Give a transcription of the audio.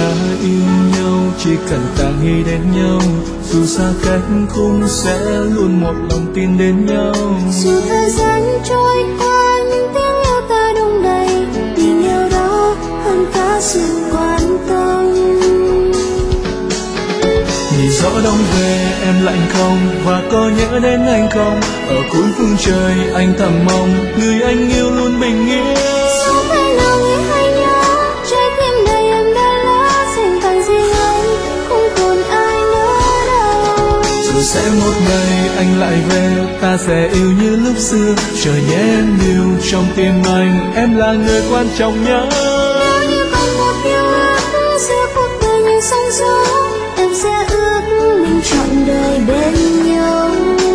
yêu nhau, chỉ cần ta nghĩ đến nhau, dù xa cách cũng sẽ luôn một lòng tin đến nhau. Dù thời gian trôi qua nhưng tiếng yêu ta đông đầy, tình yêu đó hơn cả sự quan tâm. Nhìn gió đông về em lạnh không, và có nhớ đến anh không? Ở cuối phương trời anh thầm mong người anh yêu luôn bình yên. Sao phải nào nghĩ hay nhớ, trái tim này em đã lỡ dành tặng riêng anh, không còn ai nữa đâu. Rồi sẽ một ngày anh lại về, ta sẽ yêu như lúc xưa. Chờ nhé em yêu, trong tim anh em là người quan trọng nhất. Nếu như còn một điều ước giữa cuộc đời như sóng gió, em sẽ ước mình trọn đời bên nhau.